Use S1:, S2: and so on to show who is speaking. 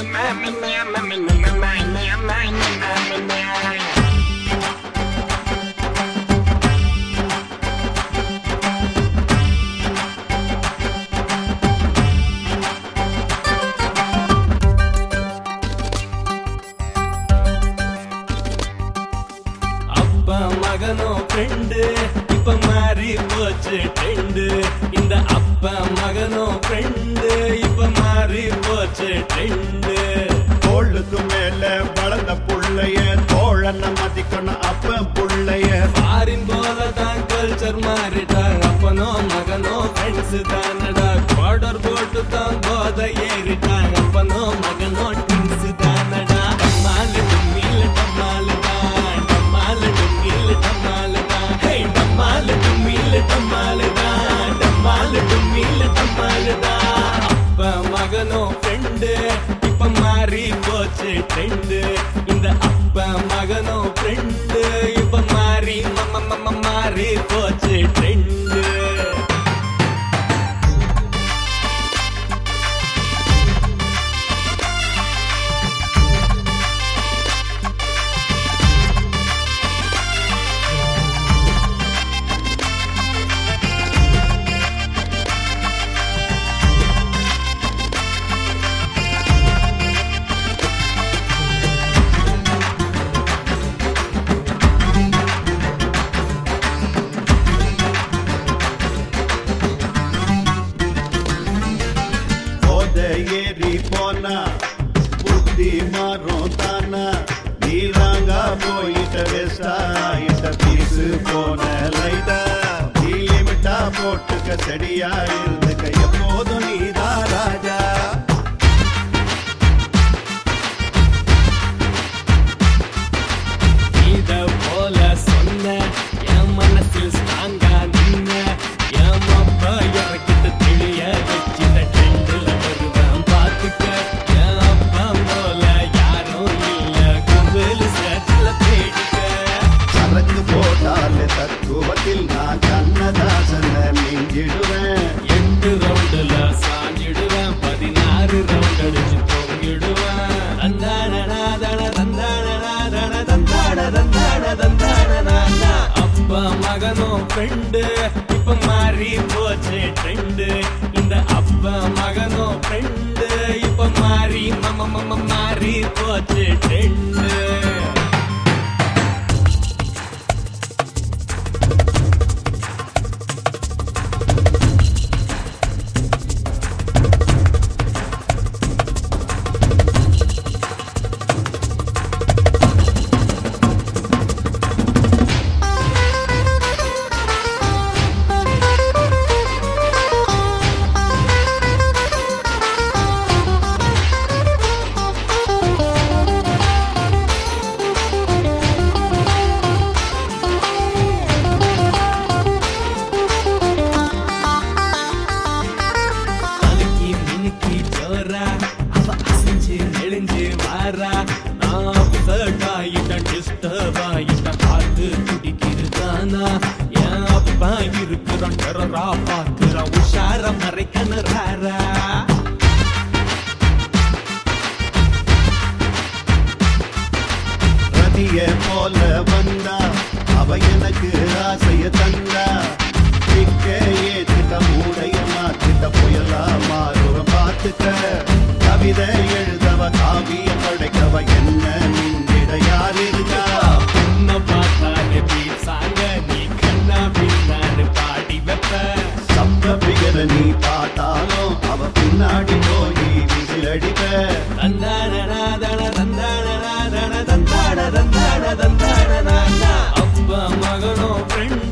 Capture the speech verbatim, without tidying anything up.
S1: மகனோ ஃப்ரெண்டு இப்ப மாறி போச்சு ட்ரெண்டு. இந்த அப்பா மகனோ ஃப்ரெண்டு இப்ப மாறி போச்சு ட்ரெண்டு.
S2: தோளுக்கு மேல வளர்ந்த புள்ளைய தோழன மதிக்கணும் அப்ப புள்ளைய.
S1: பாரின் போலதான் கல்ச்சர் மாறிட்டா அப்பனோ மகனோ ஃப்ரெண்ட்ஸ் தானடா. குவார்டர் போட்டு தான் போத ஏறிட்டா அப்பனோ மகனோ ட்வின்ஸ் தானடா. டம்மாலு டும்மிலு டம்மாலு தான் டம்மாலு டும்மிலு டம்மாலு தான். ஹே டம்மாலு டும்மிலு டம்மாலு தான் டம்மாலு டும்மிலு டம்மாலு தான். அப்பா மகனோ ஃப்ரெண்டு இப்ப மாறி போச்சு ட்ரெண்டு. இந்த அப்பா மகனோ ஃப்ரெண்டு இப்ப மாறி மாறி போச்சு ட்ரெண்டு.
S2: ஏறி போனா புத்தி மாறும் தானா. நீராங்க போயிட்ட வேஸ்டா இட்ட பீசு போன லைட்டா. நீ லிமிட்டா போட்டுக்க செடியா இருந்துக்க எப்போதும் நீதா ராஜா.
S1: இத போல சொன்ன என் மனசில் ஸ்ட்ராங்கா நின்ன என் அப்பா இறக்கிட்டு தெளிய வச்சிட்ட ட்ரெண்டுல வருவேன் பாத்துக்க. என் அப்பா போல யாரும் இல்ல கும்பல் சேர்த்துல தேடிக்க.
S2: சரக்கு போட்டாலே தத்துவத்தில் நான் கண்ணதாசன மிஞ்சிடுவேன்.
S1: எட்டு ரவுண்டுல சாஞ்சிடுவேன் பதினாறு ரவுண்ட் அடிச்சு தோங்கிடுவேன். அப்பா மகனோ ஃப்ரெண்டு இப்ப மாறி போச்சு ட்ரெண்டு. இந்த அப்பா மகனோ ஃப்ரெண்டு இப்ப மாறி மாறி போச்சு ட்ரெண்டு. அவ அசைஞ்சு நெளிஞ்சு வாரா. நான் ஆயிட்டன் டிஸ்டர்ப் ஆயிட்டன் பார்த்து துடிக்கிறதானா. என் அப்பா இருக்கிறான் டெரரா பார்க்கிறான் உஷார மறைக்கணுறாரா.
S2: ரதிய போல வந்தா அவ எனக்கு ஆசைய தந்தா. திக்க ஏத்திட்ட மூடைய மாத்திட்ட புயலா மாறுவ பாத்துக்க. கவிதை எழுதவ காவியம் படைக்கவ என்ன நின்றிட யார் இருக்கா.
S1: உன்னை பார்த்தாலே பீசாங்க நீ கண்ணா பின்னான்னு பாடி வைப்ப.
S2: சப்த பிகர நீ பார்த்தாலும் அவ பின்னாடி போய் விசில் அடிப்ப.
S1: அப்பா மகனோ ஃப்ரெண்ட்